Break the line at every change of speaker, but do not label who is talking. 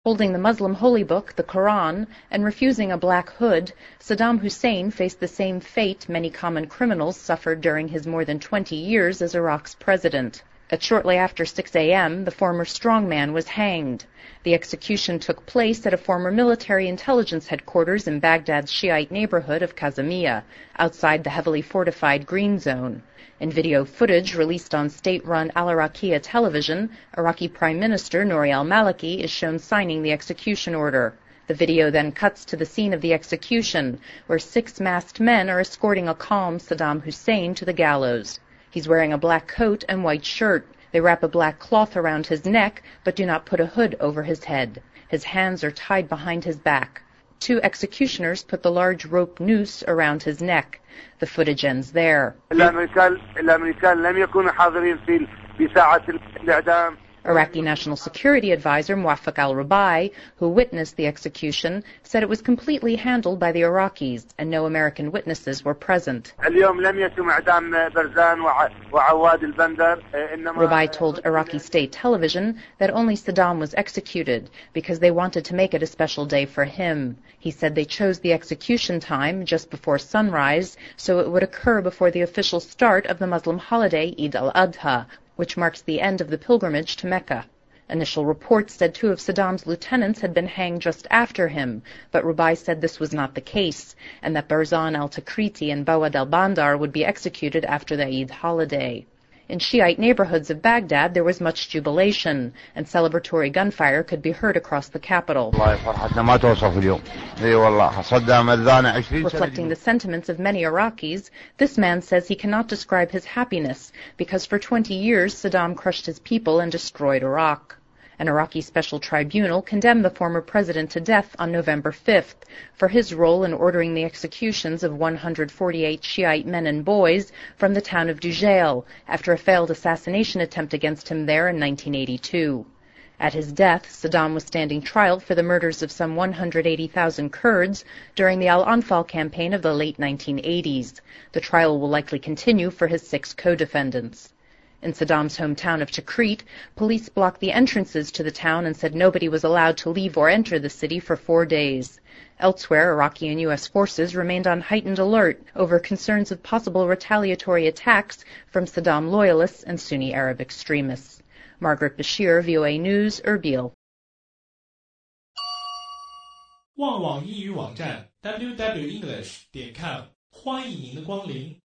Holding the Muslim holy book, the Quran, and refusing a black hood, Saddam Hussein faced the same fate many common criminals suffered during his more than 20 years as Iraq's president. At shortly after 6 a.m., the former strongman was hanged. The execution took place at a former military intelligence headquarters in Baghdad's Shiite neighborhood of Kazamiya, outside the heavily fortified Green Zone. In video footage released on state-run Al-Araqiya television, Iraqi Prime Minister Nouri al-Maliki is shown signing the execution order. The video then cuts to the scene of the execution, where 6 masked men are escorting a calm Saddam Hussein to the gallows. He's wearing a black coat and white shirt. They wrap a black cloth around his neck, but do not put a hood over his head. His hands are tied behind his back. 2 executioners put the large rope noose around his neck. The footage ends there. Iraqi National Security Advisor Muwaffaq al-Rubai, who witnessed the execution, said it was completely handled by the Iraqis and no American witnesses were present. Rubai told Iraqi state television that only Saddam was executed because they wanted to make it a special day for him. He said they chose the execution time just before sunrise so it would occur before the official start of the Muslim holiday Eid al-Adha, which marks the end of the pilgrimage to Mecca. Initial reports said 2 of Saddam's lieutenants had been hanged just after him, but Rubai said this was not the case, and that Barzan al-Takriti and Bawad al-Bandar would be executed after the Eid holiday. In Shiite neighborhoods of Baghdad, there was much jubilation, and celebratory gunfire could be heard across the capital. Reflecting the sentiments of many Iraqis, this man says he cannot describe his happiness because for 20 years Saddam crushed his people and destroyed Iraq. An Iraqi special tribunal condemned the former president to death on November 5th for his role in ordering the executions of 148 Shiite men and boys from the town of Dujail after a failed assassination attempt against him there in 1982. At his death, Saddam was standing trial for the murders of some 180,000 Kurds during the Al-Anfal campaign of the late 1980s. The trial will likely continue for his 6 co-defendants. In Saddam's hometown of Tikrit, police blocked the entrances to the town and said nobody was allowed to leave or enter the city for 4 days. Elsewhere, Iraqi and U.S. forces remained on heightened alert over concerns of possible retaliatory attacks from Saddam loyalists and Sunni Arab extremists. Margaret Bashir, VOA News, Erbil.
旺旺英语网站 www.english.com 欢迎您的光临。